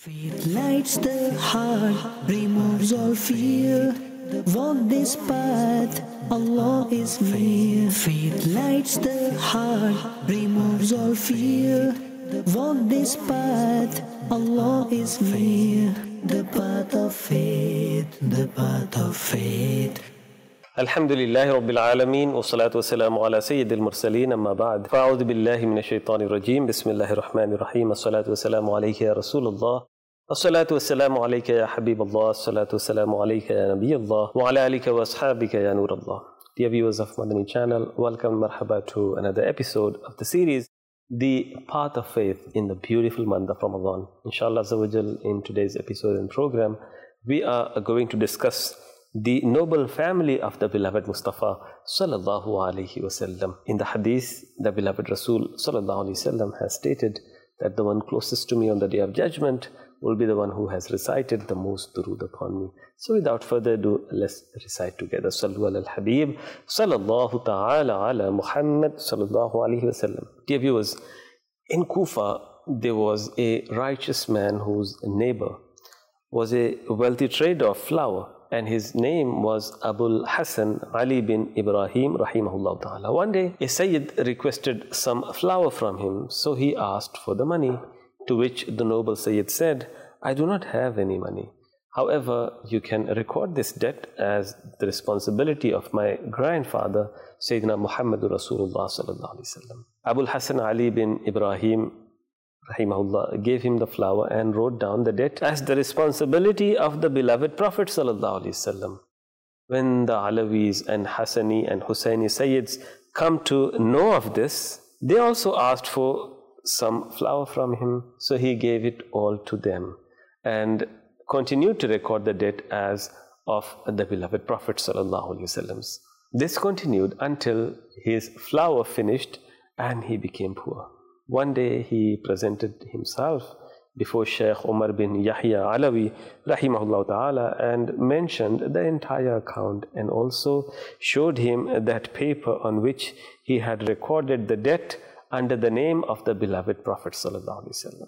Faith lights the heart, removes all fear. Walk this path, Allah is near. Faith lights the heart, removes all fear. Walk this path, Allah is near. The path of faith, the path of faith. الحمد لله رب العالمين والصلاة والسلام على سيد المرسلين أما بعد فأعوذ بالله من الشيطان الرجيم بسم الله الرحمن الرحيم الصلاة والسلام عليك يا رسول الله الصلاة والسلام عليك يا حبيب الله الصلاة والسلام عليك يا نبي الله وعلى آلك وأصحابك يا نور الله. Dear viewers of Madani channel, welcome marhaba to another episode of the series The Path of Faith in the beautiful month of Ramadan. Inshallah Azawajal, in today's episode and program we are going to discuss the noble family of the beloved Mustafa sallallahu alaihi wasallam. In the hadith, the beloved Rasul sallallahu alaihi wasallam has stated that the one closest to me on the day of judgment will be the one who has recited the most durood upon me. So without further ado, let's recite together. Sallu ala al-Habib sallallahu ta'ala ala Muhammad sallallahu alaihi wasallam. Dear viewers, in Kufa there was a righteous man whose neighbor was a wealthy trader of flour, and his name was Abul Hassan Ali bin Ibrahim rahimahullah ta'ala. One day, a Sayyid requested some flour from him, so he asked for the money, to which the noble Sayyid said, I do not have any money. However, you can record this debt as the responsibility of my grandfather, Sayyidina Muhammadur Rasulullah sallallahu alaihi wasallam. Abul Hassan Ali bin Ibrahim rahimahullah gave him the flour and wrote down the debt as the responsibility of the beloved Prophet sallallahu alaihi wasallam. When the Alawis and Hassani and Hussaini Sayyids come to know of this, they also asked for some flour from him, so he gave it all to them and continued to record the debt as of the beloved Prophet sallallahu alaihi wasallam. This continued until his flour finished and he became poor. One day he presented himself before Shaykh Umar bin Yahya Alawi rahimahullah ta'ala and mentioned the entire account and also showed him that paper on which he had recorded the debt under the name of the beloved Prophet sallallahu alaihi wasallam.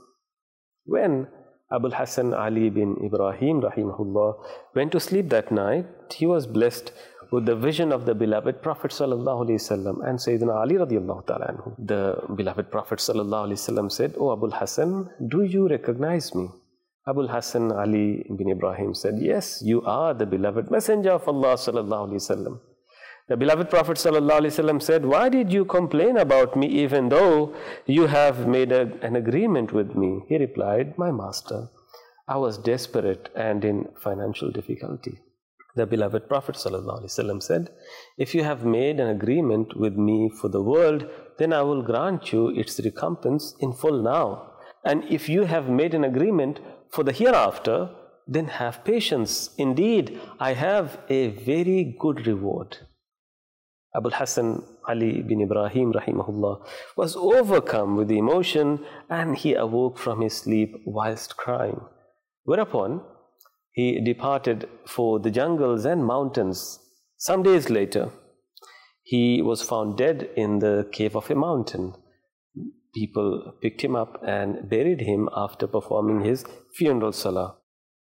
When Abul Hassan Ali bin Ibrahim rahimahullah went to sleep that night, he was blessed with the vision of the beloved Prophet sallallahu alaihi wasallam and Sayyidina Ali radiyallahu ta'ala anhu. The beloved Prophet sallallahu alaihi wasallam said, "O Abul Hassan, do you recognize me?" Abul Hassan Ali bin Ibrahim said, "Yes, you are the beloved messenger of Allah sallallahu alaihi wasallam." The beloved Prophet sallallahu alaihi wasallam said, "Why did you complain about me even though you have made an agreement with me?" He replied, "My master, I was desperate and in financial difficulty." The beloved Prophet ﷺ said, "If you have made an agreement with me for the world, then I will grant you its recompense in full now. And if you have made an agreement for the hereafter, then have patience. Indeed, I have a very good reward." Abul Hassan Ali bin Ibrahim rahimahullah was overcome with emotion and he awoke from his sleep whilst crying. Whereupon, he departed for the jungles and mountains. Some days later, he was found dead in the cave of a mountain. People picked him up and buried him after performing his funeral salah.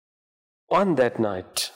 On that night,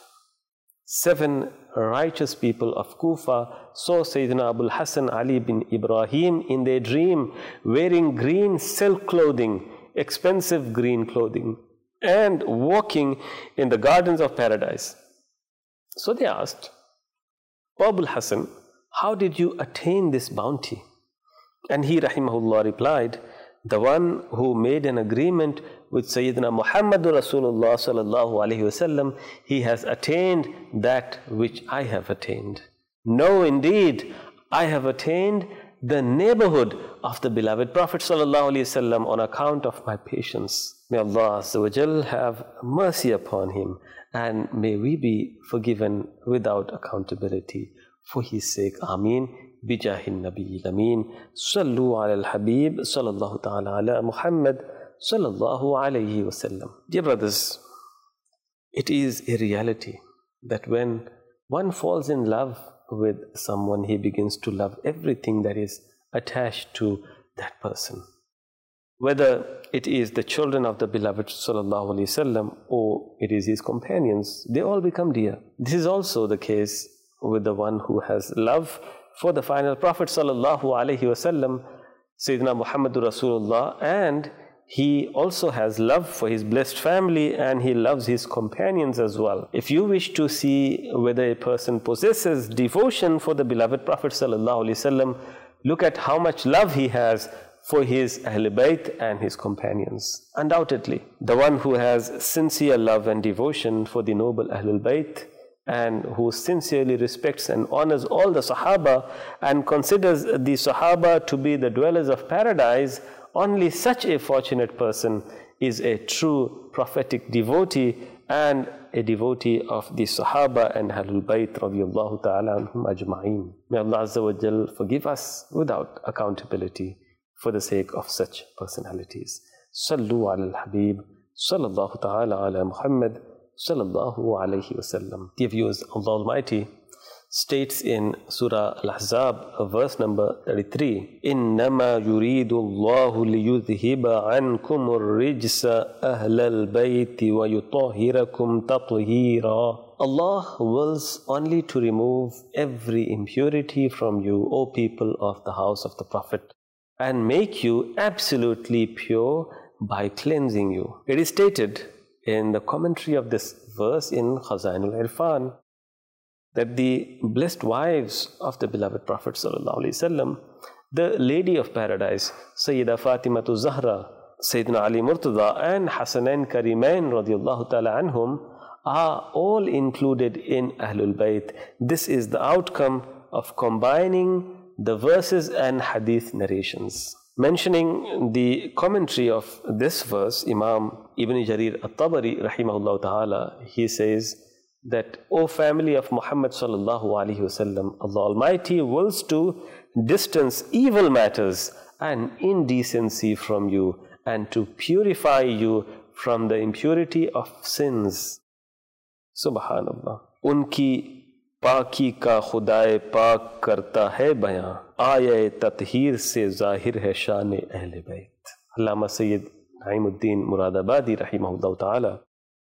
7 righteous people of Kufa saw Sayyidina Abul Hassan Ali bin Ibrahim in their dream wearing green silk clothing, expensive green clothing, and walking in the gardens of paradise. So they asked, "O Abul Hassan, how did you attain this bounty?" And he rahimahullah replied, "The one who made an agreement with Sayyidina Muhammadur Rasulullah sallallahu alaihi wasallam, he has attained that which I have attained. No, indeed, I have attained the neighborhood of the beloved Prophet sallallahu alaihi wasallam on account of my patience. May Allah Azza wa Jal have mercy upon him and may we be forgiven without accountability. For his sake, Ameen. Bijahin Nabiyil Ameen. Sallu ala al-Habib sallallahu ta'ala ala Muhammad sallallahu alayhi wasallam." Dear brothers, it is a reality that when one falls in love with someone, he begins to love everything that is attached to that person. whether it is the children of the beloved sallallahu alaihi wasallam or it is his companions, they all become dear. This is also the case with the one who has love for the final Prophet sallallahu alaihi wasallam, Sayyidina Muhammadur Rasulullah, and he also has love for his blessed family and he loves his companions as well. If you wish to see whether a person possesses devotion for the beloved Prophet sallallahu alaihi wasallam, look at how much love he has for his Ahl Bayt and his companions. Undoubtedly, the one who has sincere love and devotion for the noble Ahlul Bayt and who sincerely respects and honors all the Sahaba and considers the Sahaba to be the dwellers of paradise, only such a fortunate person is a true prophetic devotee and a devotee of the Sahaba and Ahlul Bayt radiyallahu ta'ala anhum ajma'een. May Allah Azza wa Jal forgive us without accountability for the sake of such personalities. Sallu ala al-Habib, sallallahu ta'ala ala Muhammad, sallallahu alayhi wasallam. Dear viewers, Allah Almighty states in Surah Al-Ahzab, verse number 33, إِنَّمَا يُرِيدُ اللَّهُ لِيُذْهِبَ عَنْكُمُ الرِّجْسَ أَهْلَ الْبَيْتِ وَيُطَهِّرَكُمْ تَطْهِيرًا. Allah wills only to remove every impurity from you, O people of the house of the Prophet, and make you absolutely pure by cleansing you. It is stated in the commentary of this verse in Khazainul Irfan that the blessed wives of the beloved Prophet ﷺ, the Lady of Paradise, Sayyida Fatimatu Zahra, Sayyidina Ali Murtada, and Hasanain Karimain radiyallahu ta'ala anhum, are all included in Ahlul Bayt. This is the outcome of combining the verses and hadith narrations. Mentioning the commentary of this verse, Imam Ibn Jarir At-Tabari rahimahullah ta'ala, he says that, O family of Muhammad sallallahu alaihi wasallam, Allah Almighty wills to distance evil matters and indecency from you and to purify you from the impurity of sins. Subhanallah. Unki पाकी का खुदाए पाक करता है बयां, आये तत्हीर से जाहिर है शान अहले बैत. Allama Sayyid Naimuddin Muradabadi rahimahullah ta'ala,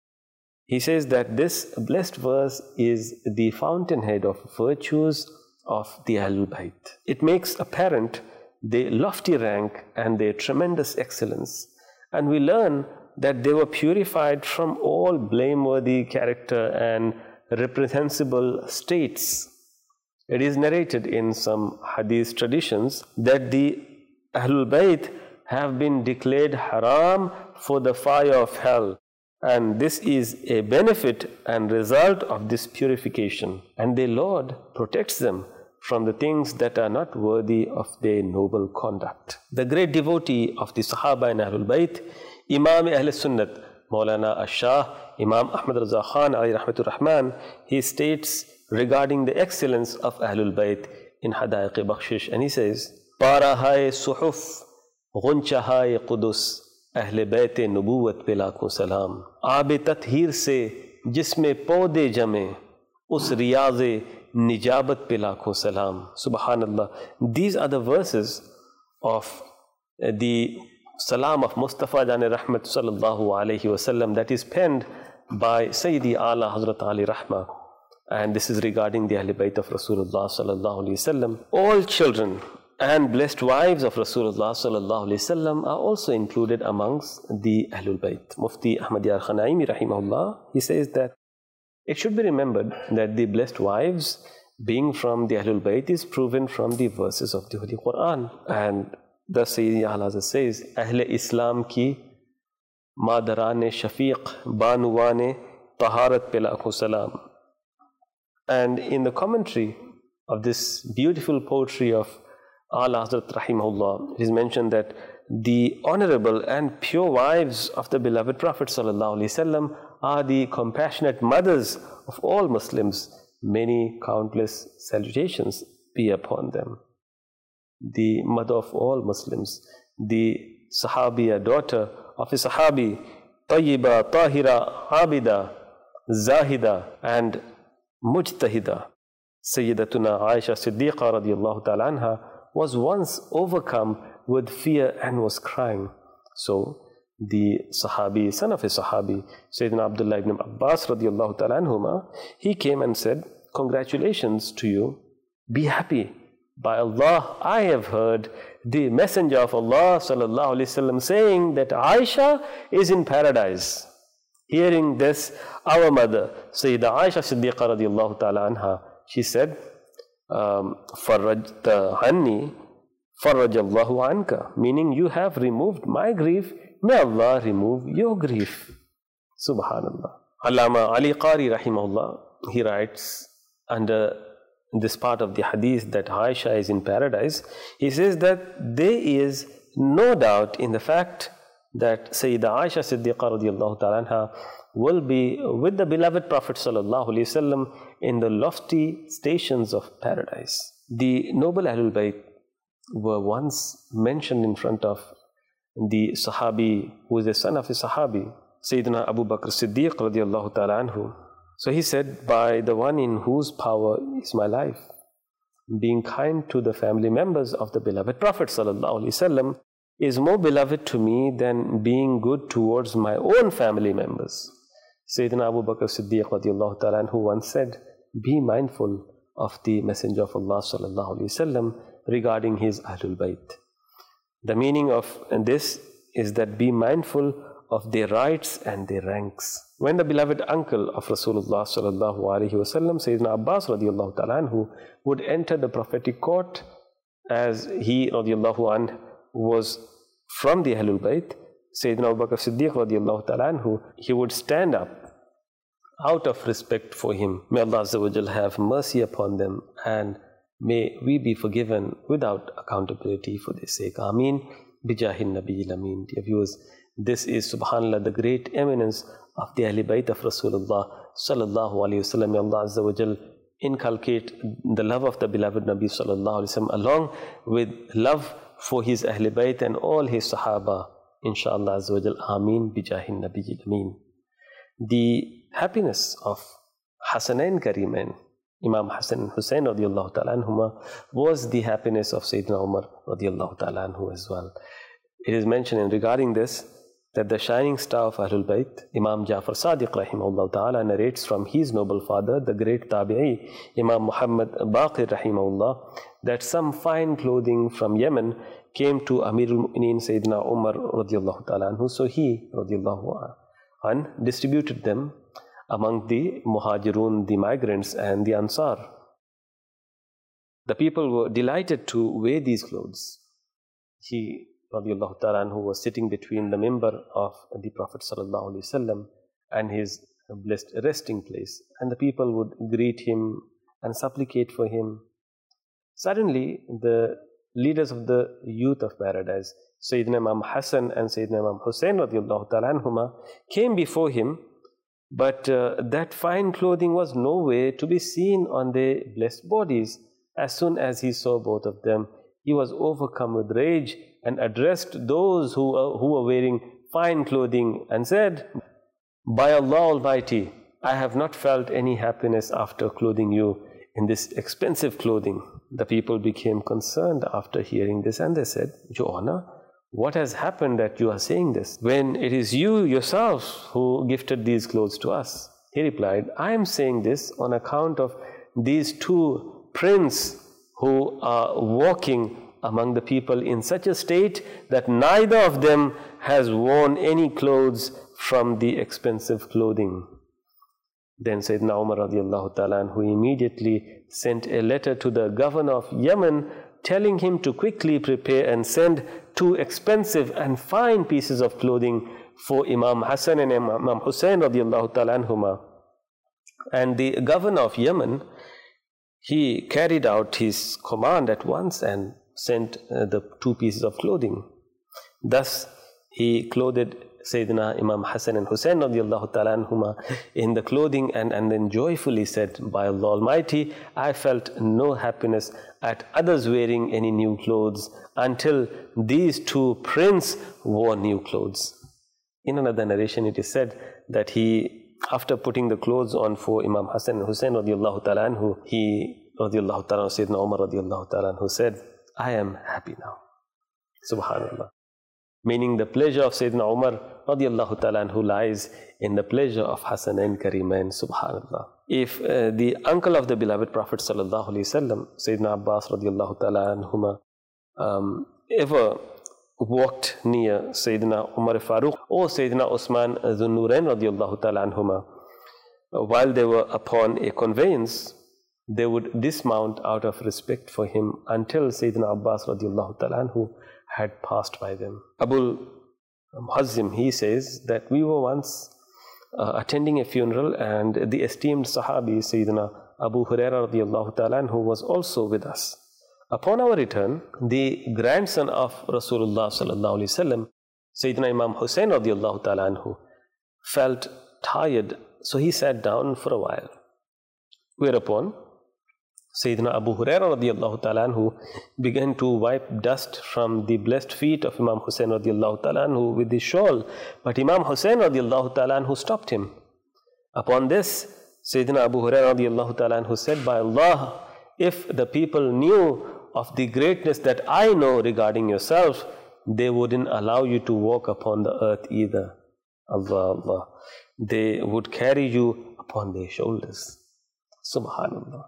he says that this blessed verse is the fountainhead of virtues of the Ahlul Bayt. It makes apparent their lofty rank and their tremendous excellence, and we learn that they were purified from all blameworthy character and reprehensible states. It is narrated in some hadith traditions that the Ahlul Bayt have been declared haram for the fire of hell, and this is a benefit and result of this purification, and their Lord protects them from the things that are not worthy of their noble conduct. The great devotee of the Sahaba and Ahlul Bayt, Imam Ahl Sunnat, Maulana Ash-Shah Imam Ahmad Raza Khan alayhi rahmatur Rahman, he states regarding the excellence of Ahlul Bayt in Hadaiq-e-Bakhshish, and he says, Parahaye suhuf, gunchahaye qudus, Ahle Bayt-e nubuwat pe lakhon salam. Aabe tathir se jisme pौधे jame, us riyaze nijabat pe lakhon salam. Subhanallah. These are the verses of the Salam of Mustafa Jan Rahmat sallallahu alayhi wasallam that is penned by Sayyidi Ala Hazrat Ali Rahma, and this is regarding the Ahlul Bayt of Rasulullah sallallahu alayhi wasallam. All children and blessed wives of Rasulullah sallallahu alayhi wasallam are also included amongst the Ahlul Bayt. Mufti Ahmad Yar Khanaimi rahimahullah, he says that it should be remembered that the blessed wives being from the Ahlul Bayt is proven from the verses of the Holy Quran, and thus Sayyidi Ala says, Ahle Islam ki Madarane Shafiq Banuwane Taharat pe lakhon salam. And in the commentary of this beautiful poetry of Ala Hazrat Rahimahullah, it is mentioned that the honorable and pure wives of the beloved Prophet sallallahu alaihi wasallam are the compassionate mothers of all Muslims. Many countless salutations be upon them. The mother of all Muslims, the Sahabiya, daughter of a Sahabi, Tayyiba, Tahira, Abida, Zahida and Mujtahida, Sayyidatuna Aisha Siddiqa radiyallahu ta'ala anha was once overcome with fear and was crying. So the Sahabi, son of a Sahabi, Sayyidina Abdullah ibn Abbas radiallahu ta'ala anhuma, he came and said, congratulations to you, be happy. By Allah, I have heard the Messenger of Allah sallallahu alaihi wasallam saying that Aisha is in paradise. Hearing this, our mother, Sayyida Aisha Siddiqa radiallahu ta'ala anha, she said, Farrajta hanni, farrajallahu anka, meaning you have removed my grief, may Allah remove your grief. Subhanallah. Allama Ali Qari rahimahullah, he writes under this part of the hadith that Aisha is in paradise, he says that there is no doubt in the fact that Sayyida Aisha Siddiqa radiallahu ta'ala anha will be with the beloved Prophet sallallahu alaihi wasallam in the lofty stations of paradise. The noble Ahlul Bayt were once mentioned in front of the Sahabi who is the son of a Sahabi, Sayyidina Abu Bakr Siddiq radiallahu ta'ala anhu. So he said, by the one in whose power is my life, being kind to the family members of the beloved Prophet sallallahu alaihi wasallam is more beloved to me than being good towards my own family members. Sayyidina Abu Bakr Siddiq radiallahu ta'ala anhu once said, be mindful of the Messenger of Allah sallallahu alaihi wasallam regarding his Ahlul Bayt. The meaning of this is that be mindful of their rights and their ranks. When the beloved uncle of Rasulullah sallallahu alaihi wasallam, Sayyidina Abbas radiallahu ta'ala anhu, would enter the prophetic court, as he radiallahu anhu was from the Ahlul Bayt, Sayyidina Abu Bakr Siddiq radiallahu ta'ala anhu, he would stand up out of respect for him. May Allah Azza wa Jal have mercy upon them, and may we be forgiven without accountability for their sake. Ameen. Bijahin Nabiyil Ameen. Dear viewers, this is subhanallah the great eminence of the Ahlul Bayt of Rasulullah sallallahu alaihi wasallam. May Allah Azza wa Jal inculcate the love of the beloved Nabi sallallahu alaihi wasallam along with love for his Ahlul Bayt and all his Sahaba. Inshallah Azza wa Jal. Ameen. Bijahin Nabiyil Ameen. The happiness of Hasanain Karimain, Imam Hassan and Hussein radiallahu ta'ala anhuma, was the happiness of Sayyidina Umar radiallahu ta'ala anhu as well. It is mentioned in regarding this that the shining star of Ahlul Bayt, Imam Ja'far Sadiq rahimahullah ta'ala, narrates from his noble father, the great Tabi'i, Imam Muhammad Baqir rahimahullah, that some fine clothing from Yemen came to Amirul Mu'mineen Sayyidina Umar radiallahu ta'ala anhu. So he radiallahu anhu distributed them among the Muhajirun, the migrants, and the Ansar. The people were delighted to wear these clothes. He, radiallahu ta'ala anhu, was sitting between the mimbar of the Prophet sallallahu alaihi wasallam and his blessed resting place, and the people would greet him and supplicate for him. Suddenly, the leaders of the youth of paradise, Sayyidina Imam Hassan and Sayyidina Imam Hussein radiallahu ta'ala anhuma, came before him, but that fine clothing was nowhere to be seen on their blessed bodies. As soon as he saw both of them, he was overcome with rage and addressed those who were wearing fine clothing and said, by Allah Almighty, I have not felt any happiness after clothing you in this expensive clothing. The people became concerned after hearing this, and they said, Your Honor, what has happened that you are saying this, when it is you yourself who gifted these clothes to us? He replied, I am saying this on account of these two princes who are walking among the people in such a state that neither of them has worn any clothes from the expensive clothing. Then Sayyidina Umar radiallahu ta'ala anhu immediately sent a letter to the governor of Yemen, telling him to quickly prepare and send two expensive and fine pieces of clothing for Imam Hassan and Imam Hussein radiallahu ta'ala anhuma. And the governor of Yemen, he carried out his command at once and sent the two pieces of clothing. Thus, he clothed Sayyidina Imam Hassan and Hussein radiallahu ta'ala anhuma in the clothing, and then joyfully said, by Allah Almighty, I felt no happiness at others wearing any new clothes until these two princes wore new clothes. In another narration, it is said that he, after putting the clothes on for Imam Hassan and Hussein radiallahu ta'ala anhu, he radiallahu ta'ala, Sayyidina Umar radiallahu ta'ala anhu said, I am happy now. Subhanallah. meaning the pleasure of Sayyidina Umar radiallahu ta'ala anhu lies in the pleasure of Hasanain Karimain, subhanallah. If the uncle of the beloved Prophet sallallahu alaihi wasallam, Sayyidina Abbas radiallahu ta'ala anhuma, ever walked near Sayyidina Umar Farooq or Sayyidina Usman Dhun Nurain radiallahu ta'ala anhuma, while they were upon a conveyance, they would dismount out of respect for him until Sayyidina Abbas radiallahu ta'ala anhu had passed by them. Abul Muhazzim, he says that we were once attending a funeral, and the esteemed Sahabi Sayyidina Abu Hurairah radiallahu ta'ala anhu was also with us. Upon our return, the grandson of Rasulullah sallallahu alaihi wasallam, Sayyidina Imam Hussain radiallahu ta'ala anhu, felt tired, so he sat down for a while. Whereupon Sayyidina Abu Hurairah radiallahu ta'ala anhu began to wipe dust from the blessed feet of Imam Hussain radiallahu ta'ala anhu with his shawl, but Imam Hussain radiallahu ta'ala anhu stopped him. Upon this, Sayyidina Abu Hurairah radiallahu ta'ala anhu said, by Allah, if the people knew of the greatness that I know regarding yourself, they wouldn't allow you to walk upon the earth either. Allah, Allah. They would carry you upon their shoulders. Subhanallah.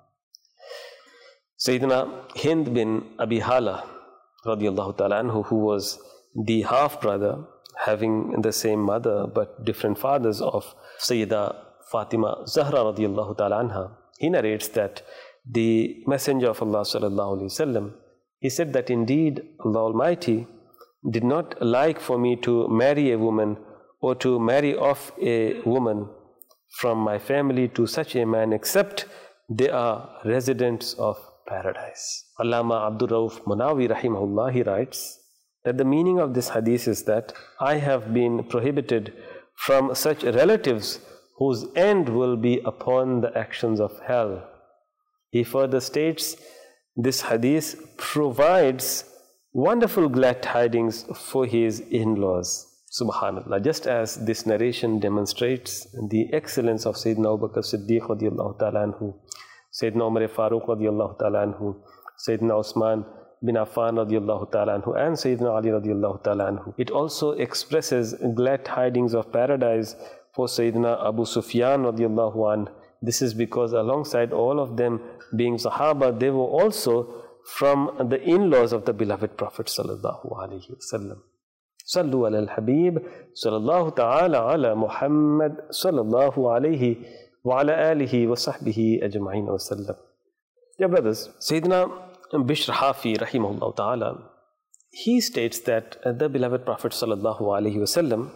Sayyidina Hind bin Abi Hala radiallahu ta'ala anhu, who was the half-brother, having the same mother but different fathers of Sayyida Fatima Zahra radiallahu ta'ala anha, he narrates that the Messenger of Allah sallallahu alaihi wasallam, he said that indeed Allah Almighty did not like for me to marry a woman or to marry off a woman from my family to such a man except they are residents of paradise. Allama Abdul Rauf Munawi rahimahullah, he writes that the meaning of this hadith is that I have been prohibited from such relatives whose end will be upon the actions of hell. He further states, this hadith provides wonderful glad tidings for his in-laws. Subhanallah. Just as this narration demonstrates the excellence of Sayyidina Abu Bakr Siddiq radiallahu ta'ala anhu, Sayyidina Umar Farooq radiallahu ta'ala anhu, Sayyidina Usman bin Affan radiallahu ta'ala anhu, and Sayyidina Ali radiallahu ta'ala anhu. It also expresses glad tidings of paradise for Sayyidina Abu Sufyan radiallahu anhu. This is because alongside all of them being Sahaba, they were also from the in-laws of the beloved Prophet sallallahu alaihi wasallam. Sallu ala al-Habib sallallahu ta'ala ala Muhammad sallallahu alayhi wa ala alihi wa sahbihi ajma'in wa sallam. Dear brothers, Sayyidina Bishr Hafi rahimahullah ta'ala, he states that the beloved Prophet sallallahu alayhi wa sallam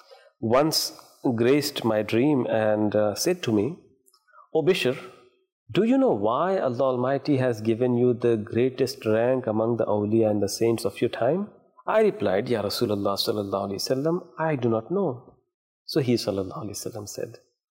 once graced my dream and said to me, O Bishr, do you know why Allah Almighty has given you the greatest rank among the awliya and the saints of your time? I replied, Ya Rasulullah sallallahu alayhi wasallam, I do not know. So he sallallahu alayhi wasallam said,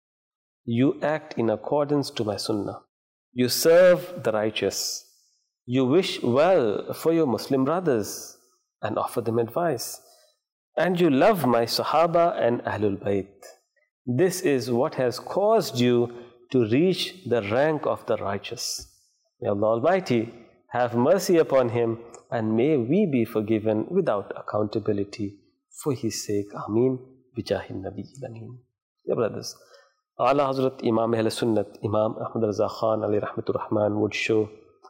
you act in accordance to my sunnah. You serve the righteous. You wish well for your Muslim brothers and offer them advice. And you love my Sahaba and Ahlul Bayt. This is what has caused you to reach the rank of the righteous. May Allah Almighty have mercy upon him, and may we be forgiven without accountability for his sake. Ameen. Bijahin Nabi Ameen. Dear brothers, Ala Hazrat Imam Ahl Sunnat, Imam Ahmad Raza Khan alayhi rahmatur rahman, would show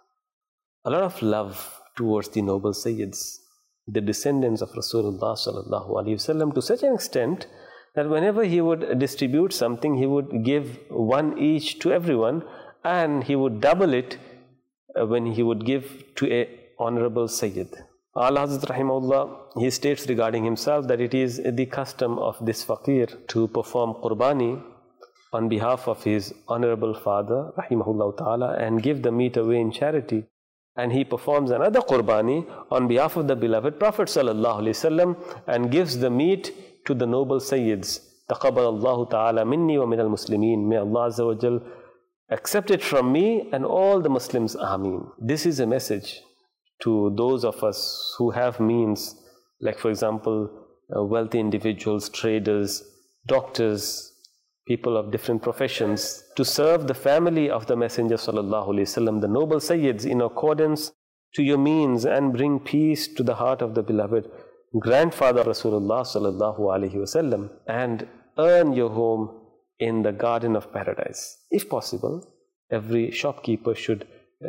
a lot of love towards the noble Sayyids, the descendants of Rasulullah sallallahu alaihi wasallam, to such an extent that whenever he would distribute something, he would give one each to everyone, and he would double it when he would give to a honorable Sayyid. Ala Hazrat rahimahullah, he states regarding himself that it is the custom of this faqir to perform qurbani on behalf of his honorable father rahimahullah ta'ala and give the meat away in charity. And he performs another qurbani on behalf of the beloved Prophet sallallahu alaihi wasallam and gives the meat to the noble Sayyids. Taqabbal Allahu ta'ala minni wa min al-muslimin. May Allah Azza wa Jal accept it from me and all the Muslims. Ameen. This is a message to those of us who have means, like for example, wealthy individuals, traders, doctors, people of different professions, to serve the family of the Messenger sallallahu alaihi wasallam, the noble Sayyids, in accordance to your means, and bring peace to the heart of the beloved grandfather of Rasulullah sallallahu alaihi wasallam, and earn your home in the garden of paradise. If possible, every shopkeeper should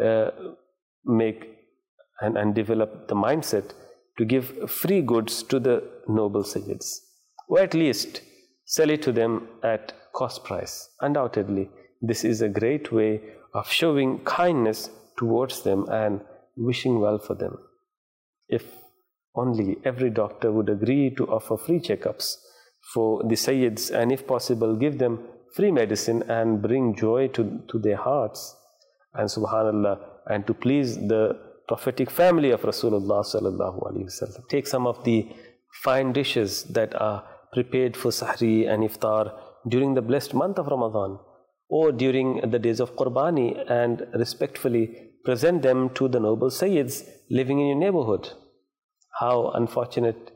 make and develop the mindset to give free goods to the noble Sayyids, or at least sell it to them at cost price. Undoubtedly, this is a great way of showing kindness towards them and wishing well for them. If only every doctor would agree to offer free checkups for the Sayyids, and if possible give them free medicine and bring joy to their hearts, and subhanallah, and to please the prophetic family of Rasulullah sallallahu alaihi wasallam. Take some of the fine dishes that are prepared for Sahri and Iftar during the blessed month of Ramadan, or during the days of Qurbani, and respectfully present them to the noble Sayyids living in your neighborhood. How unfortunate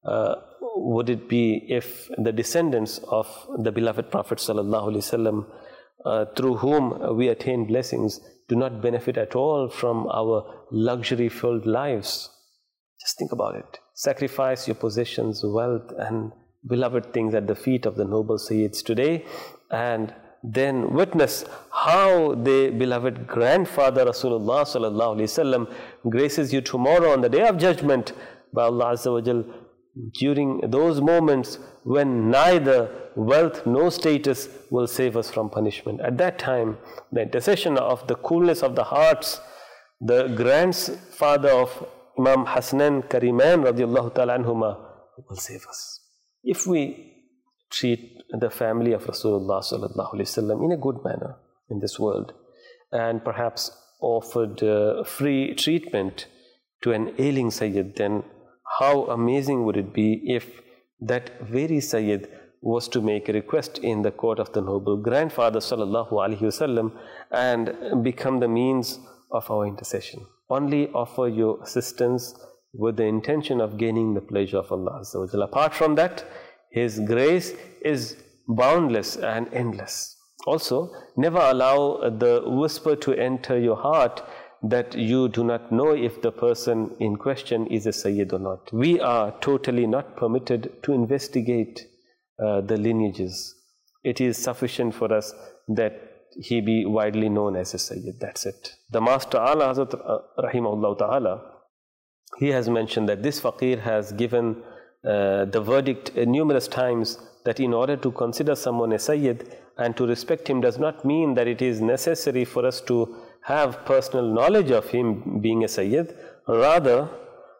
would it be if the descendants of the beloved Prophet sallallahu alaihi wasallam, through whom we attain blessings, do not benefit at all from our luxury-filled lives. Just think about it. Sacrifice your possessions, wealth, and beloved things at the feet of the noble Sayyids today, and then witness how the beloved grandfather Rasulullah sallallahu alaihi wasallam graces you tomorrow on the Day of Judgment by Allah Azza wa Jal, during those moments when neither wealth nor status will save us from punishment. At that time, the intercession of the coolness of the hearts, the grandfather of Imam Hasnan Kariman radiallahu ta'ala anhuma, will save us. If we treat the family of Rasulullah sallallahu alaihi wasallam in a good manner in this world, and perhaps offered free treatment to an ailing Sayyid, then how amazing would it be if that very Sayyid was to make a request in the court of the noble grandfather sallallahu alaihi wasallam and become the means of our intercession. Only offer your assistance with the intention of gaining the pleasure of Allah Azza wa Jalla. Apart from that, His grace is boundless and endless. Also, never allow the whisper to enter your heart that you do not know if the person in question is a Sayyid or not. We are totally not permitted to investigate the lineages. It is sufficient for us that he be widely known as a Sayyid. That's it. The Master Ala Hazrat Rahimahullah Ta'ala, he has mentioned that this faqir has given the verdict numerous times that in order to consider someone a Sayyid and to respect him does not mean that it is necessary for us to have personal knowledge of him being a Sayyid. Rather,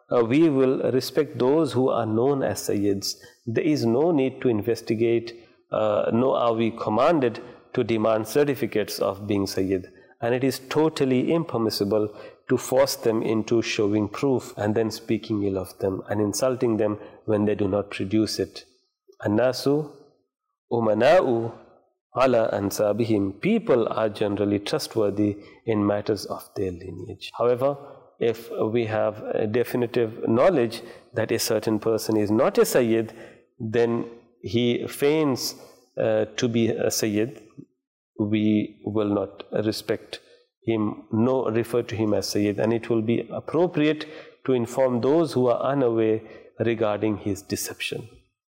we will respect those who are known as Sayyids. There is no need to investigate, nor are we commanded to demand certificates of being Sayyid. And it is totally impermissible to force them into showing proof and then speaking ill of them and insulting them when they do not produce it. An-nasu umana'u ala ansabihim. People are generally trustworthy in matters of their lineage. However, if we have a definitive knowledge that a certain person is not a Sayyid, then he feigns to be a Sayyid, we will not respect him nor refer to him as Sayyid, and it will be appropriate to inform those who are unaware regarding his deception.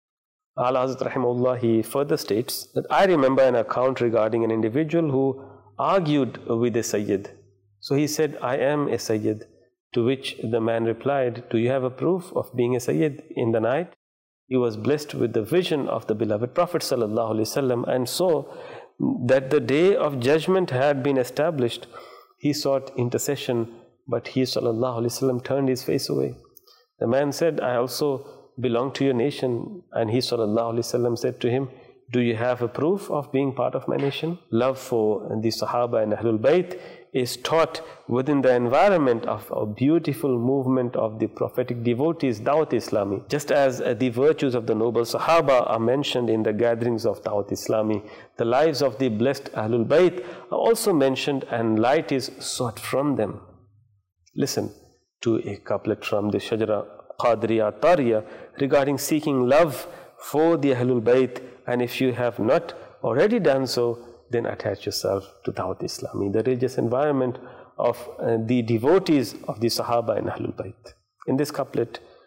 Ala Hazrat Rahimahullah, he further states that I remember an account regarding an individual who argued with a Sayyid. So he said, I am a Sayyid. To which the man replied, do you have a proof of being a Sayyid? In the night, he was blessed with the vision of the beloved Prophet sallallahu alaihi wasallam and saw that the day of judgment had been established. He sought intercession, but he sallallahu alaihi wasallam turned his face away. The man said, I also belong to your nation. And he sallallahu alaihi wasallam said to him, do you have a proof of being part of my nation? Love for the Sahaba and Ahlul Bayt is taught within the environment of a beautiful movement of the prophetic devotees, Dawat Islami. Just as the virtues of the noble Sahaba are mentioned in the gatherings of Dawat Islami, the lives of the blessed Ahlul Bayt are also mentioned and light is sought from them. Listen to a couplet from the Shajara Qadriya Tariya regarding seeking love for the Ahlul Bayt, and if you have not already done so, then attach yourself to Dawat Islami, the religious environment of the devotees of the Sahaba and Ahlul Bayt. In this couplet,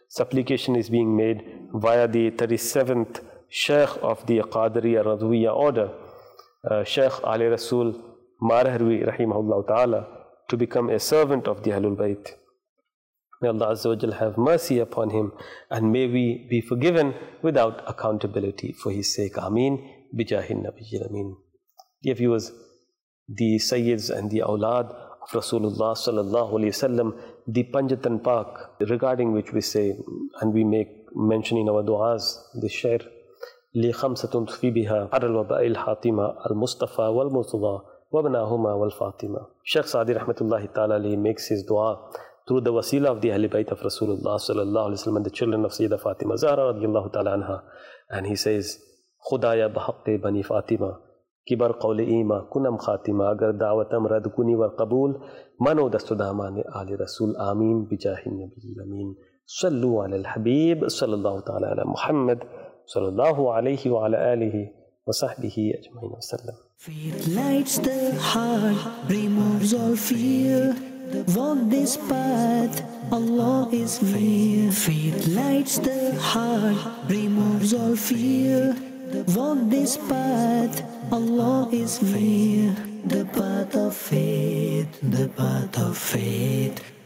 supplication is being made via the 37th Sheikh of the Qadiriya Radwiya order, Sheikh Ali Rasul Marharwi rahimahullah ta'ala, to become a servant of the Ahlul Bayt. May Allah Azza wa Jal have mercy upon him, and may we be forgiven without accountability for his sake. Ameen. Bijahin Nabiyil Ameen. Dear viewers, the Sayyids and the Awlad of Rasulullah sallallahu alayhi wasallam, the Panjatan Pak, regarding which we say and we make mention in our du'as, the shair, li khamsatun fi biha aral waba'il hatima al Mustafa wal Murtada wabnahuma wal Fatima. Shaykh Saadi rahmatullahi ta'ala makes his dua through the wasila of the Ahlul Bayt of Rasulullah sallallahu alayhi wasallam and the children of Sayyidah Fatima Zahra radiyallahu ta'ala anha, and he says, Khudaya bahaqqe bani Fatima kibar qawli ima kunam khatima, agar da'watam rad kuni war qabul mano dastudamane ali Rasul. Ameen. Bijahin Nabiyil Ameen. Sallu ala al-Habib sallallahu ta'ala ala Muhammad sallallahu alayhi wa ala alihi wa sahbihi ajma'in wa sallam. Faith lights the heart, removes all fear. Walk this path, Allah is near. Faith lights the heart, removes all fear. Walk this path, Allah is near. The path of faith, the path of faith.